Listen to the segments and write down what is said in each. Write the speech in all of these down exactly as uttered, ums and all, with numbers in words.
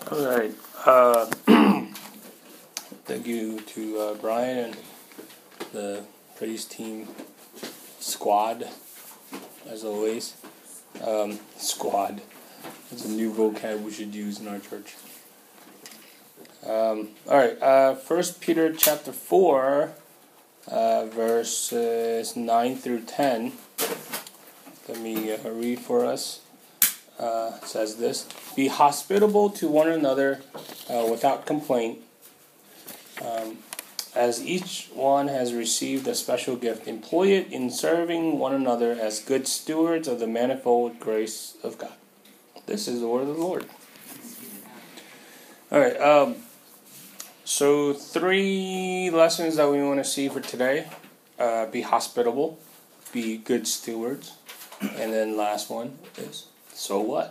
All right. Uh, thank you to uh, Brian and the praise team squad, as always. Um, squad. It's a new vocab we should use in our church. Um, all right. Uh, First Peter chapter four, uh, verses nine through ten. Let me uh, read for us. Uh, it says this: Be hospitable to one another uh, without complaint. Um, as each one has received a special gift, employ it in serving one another as good stewards of the manifold grace of God. This is the word of the Lord. All right. Um, so three lessons that we want to see for today: uh, be hospitable, be good stewards, and then last one is. So what?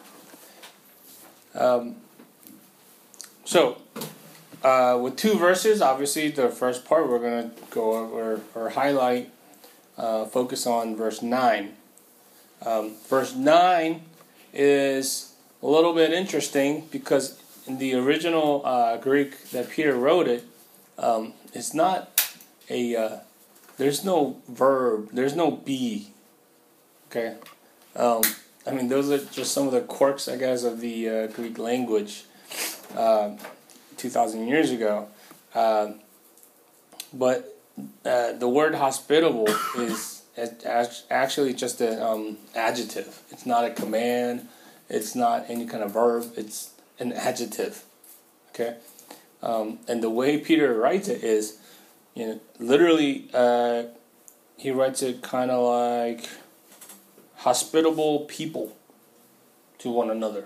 Um, so, uh, with two verses, obviously the first part we're going to go over or highlight, uh, focus on verse nine. Um, verse nine is a little bit interesting because in the original uh, Greek that Peter wrote it, um, it's not a, uh, there's no verb, there's no be, okay? Um, I mean, those are just some of the quirks, I guess, of the uh, Greek language uh, two thousand years ago. Uh, but uh, the word hospitable is actually just an um, adjective. It's not a command. It's not any kind of verb. It's an adjective. Okay? Um, and the way Peter writes it is, you know, literally, uh, he writes it kind of like hospitable people to one another.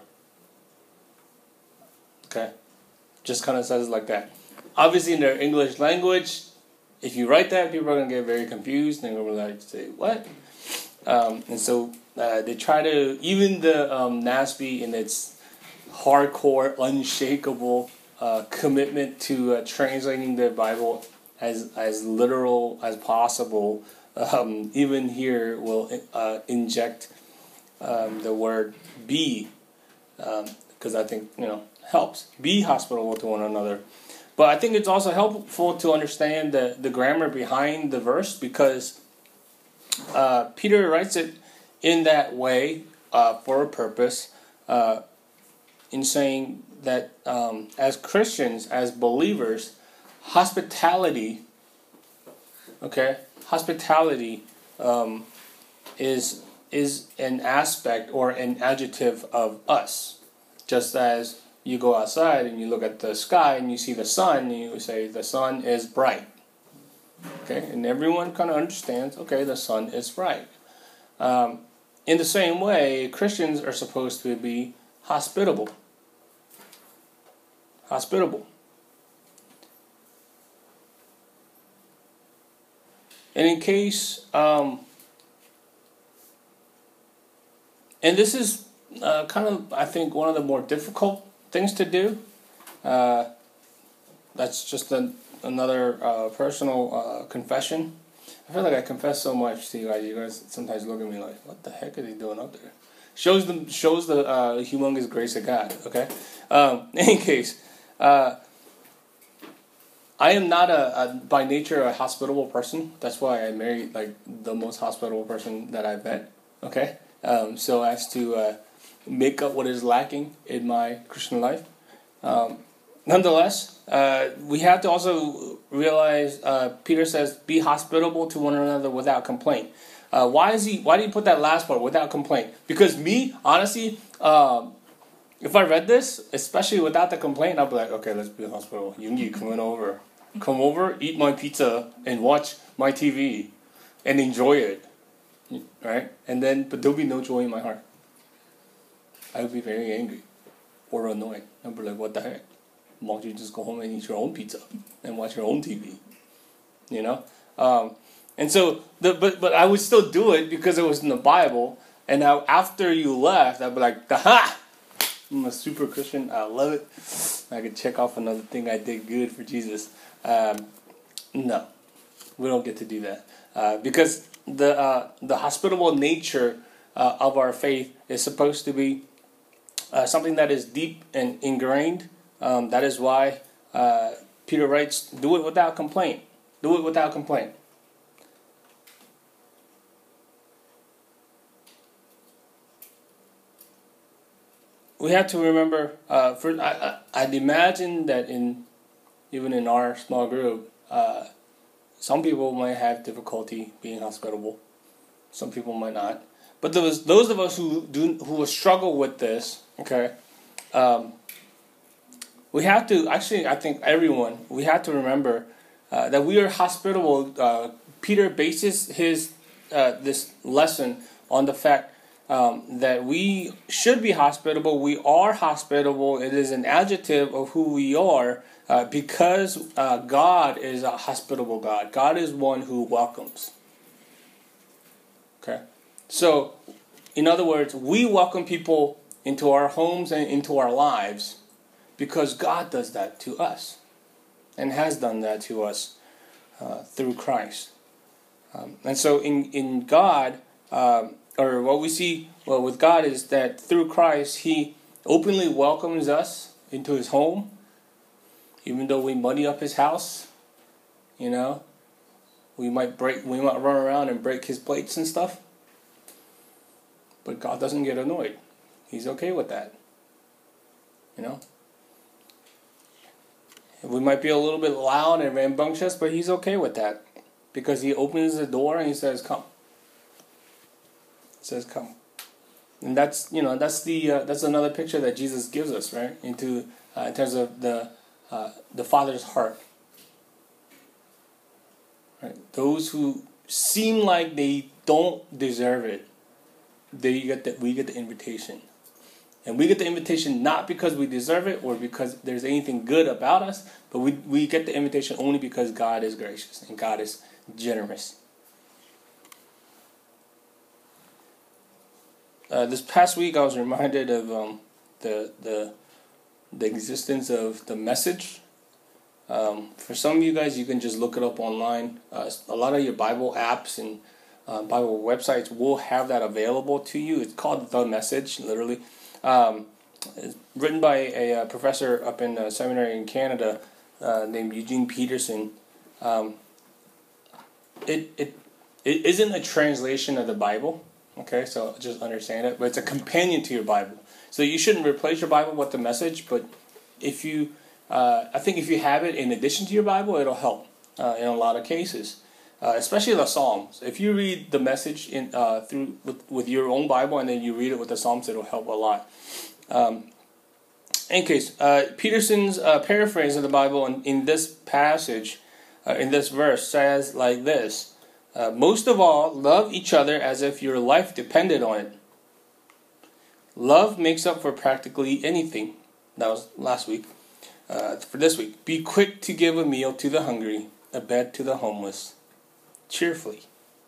Okay? Just kind of says it like that. Obviously, in their English language, if you write that, people are going to get very confused. They're going to like say, what? Um, and so uh, they try to, even the um, N A S B in its hardcore, unshakable uh, commitment to uh, translating the Bible as, as literal as possible, Um, even here will uh, inject um, the word be, because um, I think, you know, helps. Be hospitable to one another. But I think it's also helpful to understand the, the grammar behind the verse, because uh, Peter writes it in that way uh, for a purpose, uh, in saying that um, as Christians, as believers, hospitality, okay, Hospitality um, is is an aspect or an adjective of us. Just as you go outside and you look at the sky and you see the sun, and you say the sun is bright. Okay, and everyone kind of understands. Okay, the sun is bright. Um, in the same way, Christians are supposed to be hospitable. Hospitable. And in case, um, and this is uh, kind of, I think, one of the more difficult things to do. Uh, that's just an, another uh, personal uh, confession. I feel like I confess so much to you guys. You guys sometimes look at me like, what the heck is he doing up there? Shows the, shows the uh, humongous grace of God, okay? Um, in any case, uh, I am not a, a by nature a hospitable person. That's why I married like the most hospitable person that I've met. Okay, um, so as to uh, make up what is lacking in my Christian life. Um, nonetheless, uh, we have to also realize uh, Peter says, "Be hospitable to one another without complaint." Uh, why is he? Why did he put that last part without complaint? Because me, honestly. Um, If I read this, especially without the complaint, I'd be like, okay, let's be hospitable. You need to come over. Come over, eat my pizza, and watch my T V, and enjoy it. Right? And then, but there'll be no joy in my heart. I would be very angry or annoyed. I'd be like, what the heck? Why don't you just go home and eat your own pizza and watch your own T V? You know? Um, and so, the but, but I would still do it because it was in the Bible. And now, after you left, I'd be like, aha! I'm a super Christian. I love it. I could check off another thing I did good for Jesus. Um, no, we don't get to do that uh, because the uh, the hospitable nature uh, of our faith is supposed to be uh, something that is deep and ingrained. Um, that is why uh, Peter writes, do it without complaint. Do it without complaint. We have to remember, uh, for, I, I, I'd imagine that in even in our small group, uh, some people might have difficulty being hospitable. Some people might not. But those those of us who do who struggle with this, okay, um, we have to actually. I think everyone we have to remember uh, that we are hospitable. Uh, Peter bases his uh, this lesson on the fact um, that we should be hospitable. We are hospitable. It is an adjective of who we are uh, because uh, God is a hospitable God. God is one who welcomes. Okay. So, in other words, we welcome people into our homes and into our lives because God does that to us and has done that to us uh, through Christ. Um, and so in, in God, um, or what we see well, with God is that through Christ, He openly welcomes us into His home, even though we muddy up His house, you know. We might break, we might run around and break His plates and stuff. But God doesn't get annoyed. He's okay with that. You know? We might be a little bit loud and rambunctious, but He's okay with that. Because He opens the door and He says, come. He says, come. And that's, you know, that's the uh, that's another picture that Jesus gives us, right? Into uh, in terms of the uh, the Father's heart. Right? Those who seem like they don't deserve it, they get the, we get the invitation. And we get the invitation not because we deserve it or because there's anything good about us, but we, we get the invitation only because God is gracious and God is generous. Uh, this past week I was reminded of um, the, the, the existence of The Message. Um, for some of you guys, you can just look it up online. Uh, a lot of your Bible apps and uh, Bible websites will have that available to you. It's called The Message, literally. Um, it's written by a, a professor up in a seminary in Canada uh, named Eugene Peterson. Um, it, it, it isn't a translation of the Bible, okay, so just understand it, but it's a companion to your Bible. So you shouldn't replace your Bible with The Message, but if you... Uh, I think if you have it in addition to your Bible, it'll help uh, in a lot of cases, uh, especially the Psalms. If you read The Message in uh, through with, with your own Bible and then you read it with the Psalms, it'll help a lot. Um, in case, uh, Peterson's uh, paraphrase of the Bible in, in this passage, uh, in this verse, says like this: uh, most of all, love each other as if your life depended on it. Love makes up for practically anything. That was last week. Uh, for this week, be quick to give a meal to the hungry, a bed to the homeless, cheerfully.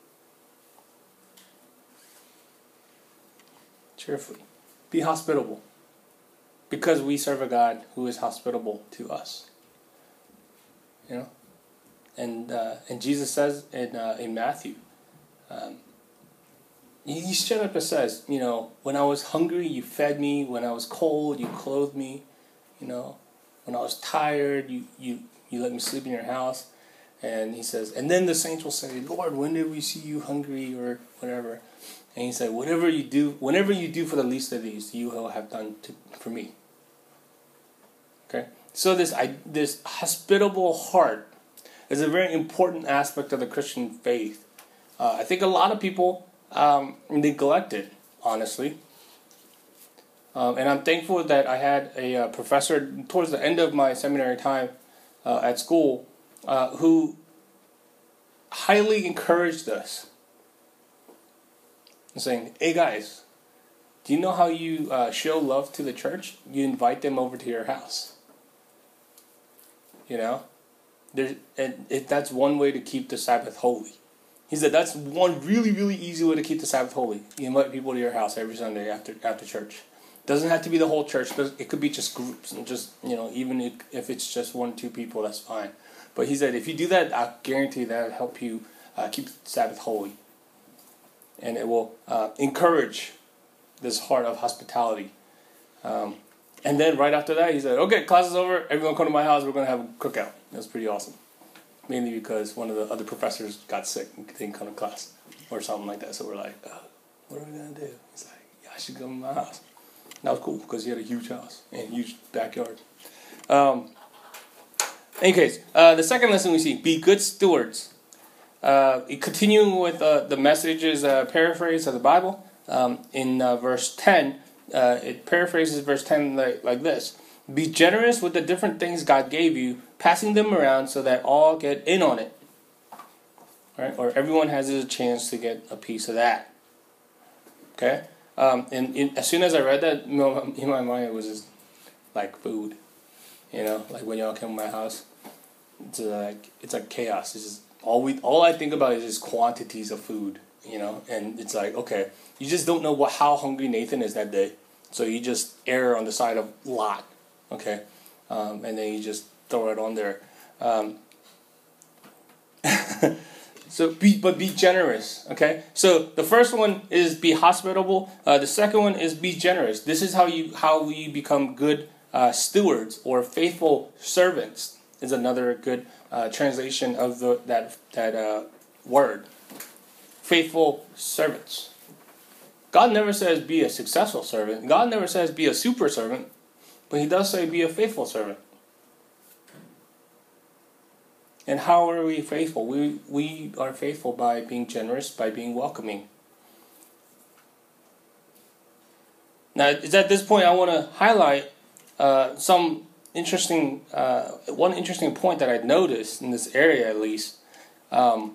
Cheerfully. Be hospitable. Because we serve a God who is hospitable to us. You know? And uh, and Jesus says in, uh, in Matthew, um, he, he straight up says, you know, when I was hungry, you fed me. When I was cold, you clothed me. You know? When I was tired, you, you, you let me sleep in your house. And he says, and then the saints will say, Lord, when did we see you hungry or whatever? And he said, whatever you do, whenever you do for the least of these, you will have done to, for me. Okay? So this, I, this hospitable heart is a very important aspect of the Christian faith. Uh, I think a lot of people um, neglect it, honestly. Um, and I'm thankful that I had a uh, professor towards the end of my seminary time uh, at school uh, who highly encouraged us. Saying, hey guys, do you know how you uh, show love to the church? You invite them over to your house. You know? There's, and it, that's one way to keep the Sabbath holy. He said that's one really, really easy way to keep the Sabbath holy. You invite people to your house every Sunday after after church. Doesn't have to be the whole church. It could be just groups, and just, you know, even if, if it's just one or two people, that's fine. But he said if you do that, I guarantee that will help you uh, keep the Sabbath holy, and it will uh, encourage this heart of hospitality Um, and then right after that, he said, okay, class is over. Everyone come to my house. We're going to have a cookout. It was pretty awesome. Mainly because one of the other professors got sick and didn't come to class or something like that. So we're like, oh, what are we going to do? He's like, yeah, I should come to my house. And that was cool because he had a huge house and a huge backyard. Um, in any case, uh, the second lesson we see, be good stewards. Uh, continuing with uh, the messages uh, paraphrase of the Bible, um, in uh, verse ten, uh, it paraphrases verse ten like, like this. Be generous with the different things God gave you, passing them around so that all get in on it. Right? Or everyone has a chance to get a piece of that. Okay? Um, and, and as soon as I read that, in my mind it was just like food. You know, like when y'all come to my house, it's like it's like chaos. It's just all we all I think about is just quantities of food. You know, and it's like, okay, you just don't know what how hungry Nathan is that day, so you just err on the side of lot. Okay, um, and then you just throw it on there. Um, so be, but be generous. Okay, so the first one is be hospitable. Uh, the second one is be generous. This is how you how we become good uh, stewards or faithful servants. Is another good uh, translation of the that that uh, word. Faithful servants. God never says be a successful servant. God never says be a super servant. But he does say be a faithful servant. And how are we faithful? We we are faithful by being generous, by being welcoming. Now, it's at this point I want to highlight uh, some interesting, uh, one interesting point that I noticed in this area at least. Um,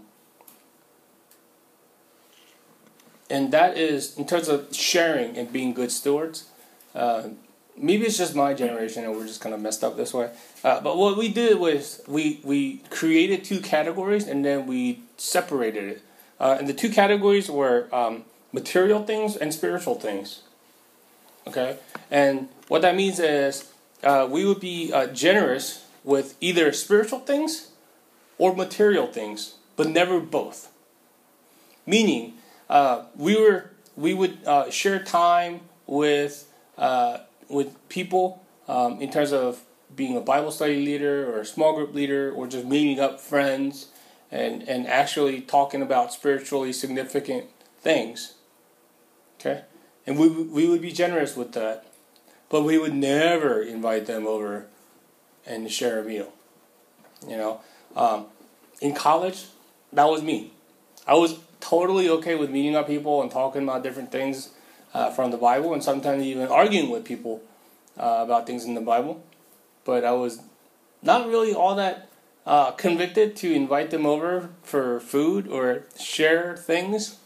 and that is in terms of sharing and being good stewards. Uh, Maybe it's just my generation and we're just kind of messed up this way. Uh, but what we did was we we created two categories and then we separated it. Uh, and the two categories were um, material things and spiritual things. Okay? And what that means is uh, we would be uh, generous with either spiritual things or material things, but never both. Meaning, uh, we were we would uh, share time with... Uh, with people um, in terms of being a Bible study leader or a small group leader or just meeting up friends and, and actually talking about spiritually significant things. Okay? And we we would be generous with that. But we would never invite them over and share a meal. You know? Um, in college, that was me. I was totally okay with meeting up people and talking about different things Uh, from the Bible, and sometimes even arguing with people uh, about things in the Bible. But I was not really all that uh, convicted to invite them over for food or share things.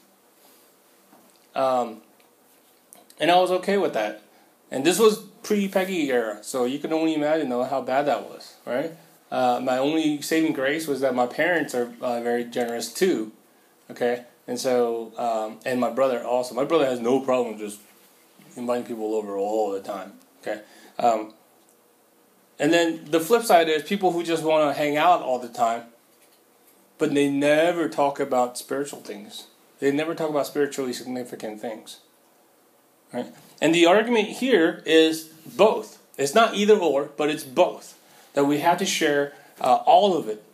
Um, and I was okay with that. And this was pre-Peggy era, so you can only imagine though, how bad that was, right? Uh, my only saving grace was that my parents are uh, very generous too, okay? And so, um, and my brother also. My brother has no problem just inviting people over all the time. Okay, um, and then the flip side is people who just want to hang out all the time, but they never talk about spiritual things. They never talk about spiritually significant things. Right? And the argument here is both. It's not either or, but it's both. That we have to share uh, all of it.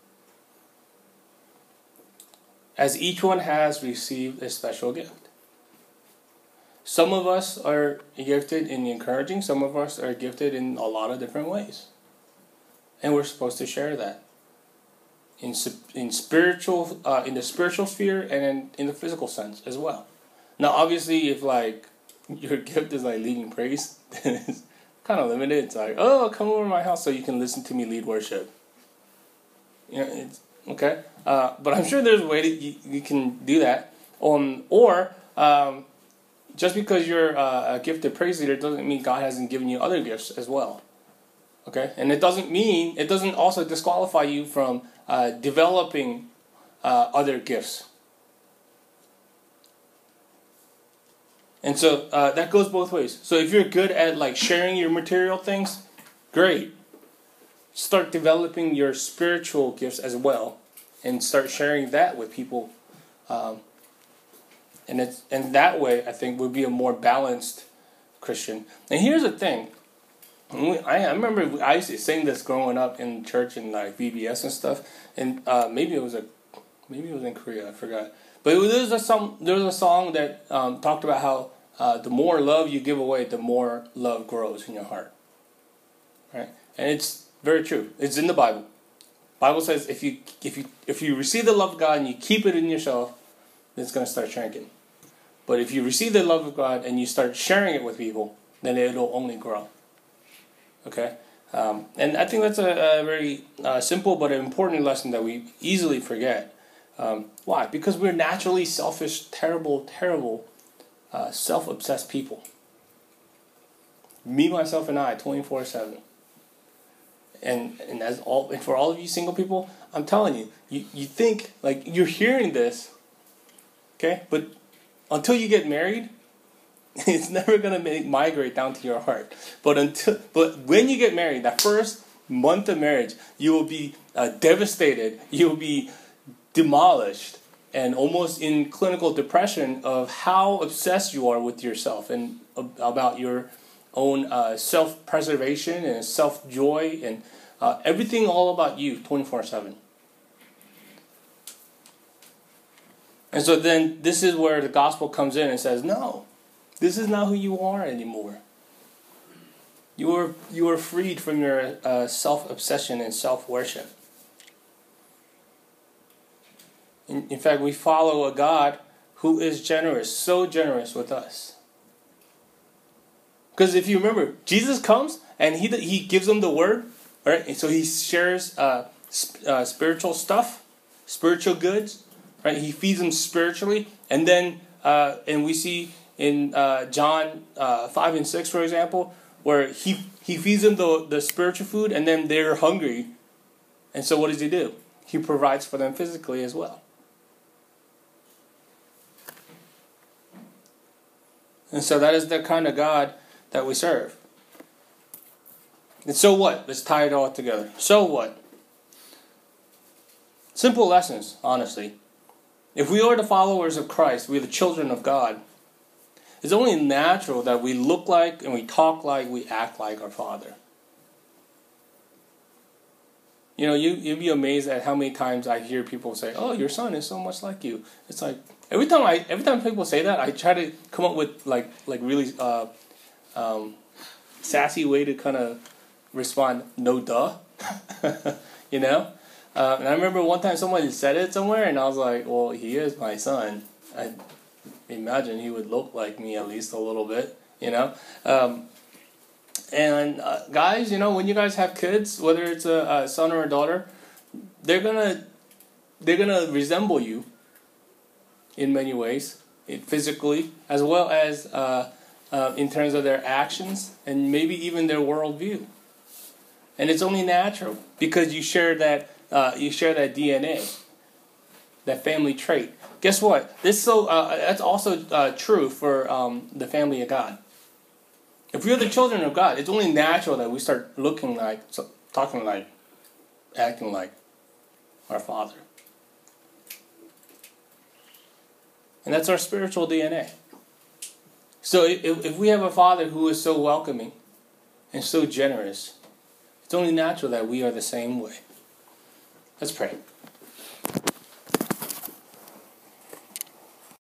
As each one has received a special gift. Some of us are gifted in encouraging, some of us are gifted in a lot of different ways. And we're supposed to share that. In in spiritual, uh, in the spiritual sphere and in, in the physical sense as well. Now obviously if like your gift is like leading praise, then it's kind of limited. It's like, oh, come over to my house so you can listen to me lead worship. You know, it's okay, uh, but I'm sure there's a way that you, you can do that. Um, or um, just because you're uh, a gifted praise leader doesn't mean God hasn't given you other gifts as well. Okay, and it doesn't mean it doesn't also disqualify you from uh, developing uh, other gifts. And so uh, that goes both ways. So if you're good at like sharing your material things, great. Start developing your spiritual gifts as well, and start sharing that with people, um, and it's and that way I think would be a more balanced Christian. And here's the thing. I, I remember I used to sing this growing up in church and like V B S and stuff. And uh, maybe it was a, maybe it was in Korea. I forgot. But it was, there was a song. There was a song that um, talked about how uh, the more love you give away, the more love grows in your heart. Right, and it's very true. It's in the Bible. Bible says if you if you if you receive the love of God and you keep it in yourself, it's going to start shrinking. But if you receive the love of God and you start sharing it with people, then it'll only grow. Okay, um, and I think that's a, a very uh, simple but important lesson that we easily forget. Um, why? Because we're naturally selfish, terrible, terrible, uh, self-obsessed people. Me, myself, and I, twenty-four seven. And and as all and for all of you single people, I'm telling you, you, you think like you're hearing this, okay? But until you get married, it's never gonna make, migrate down to your heart. But until but when you get married, that first month of marriage, you will be uh, devastated. You will be demolished and almost in clinical depression of how obsessed you are with yourself and about your own uh, self-preservation and self-joy and uh, everything all about you twenty-four seven. And so then this is where the gospel comes in and says, no, this is not who you are anymore. You are, you are freed from your uh, self-obsession and self-worship. In, in fact, we follow a God who is generous, so generous with us. Because if you remember, Jesus comes and he he gives them the word, right? And so he shares uh, sp- uh, spiritual stuff, spiritual goods, right? He feeds them spiritually, and then uh, and we see in uh, John uh, five and six, for example, where he he feeds them the the spiritual food, and then they're hungry, and so what does he do? He provides for them physically as well. And so that is the kind of God that we serve. And so what? Let's tie it all together. So what? Simple lessons, honestly. If we are the followers of Christ, we are the children of God, it's only natural that we look like and we talk like, we act like our Father. You know, you, you'd be amazed at how many times I hear people say, oh, your son is so much like you. It's like, every time I, every time people say that, I try to come up with like, like really uh, um, sassy way to kind of respond, no duh. You know? Uh, and I remember one time someone said it somewhere, and I was like, well, he is my son. I imagine he would look like me at least a little bit, you know? Um, and uh, guys, you know, when you guys have kids, whether it's a, a son or a daughter, they're gonna they're gonna resemble you in many ways, physically, as well as uh, uh, in terms of their actions and maybe even their worldview. And it's only natural because you share that uh, you share that D N A, that family trait. Guess what? This so uh, that's also uh, true for um, the family of God. If we are the children of God, it's only natural that we start looking like, talking like, acting like our Father. And that's our spiritual D N A. So if, if we have a Father who is so welcoming and so generous, it's only natural that we are the same way. Let's pray.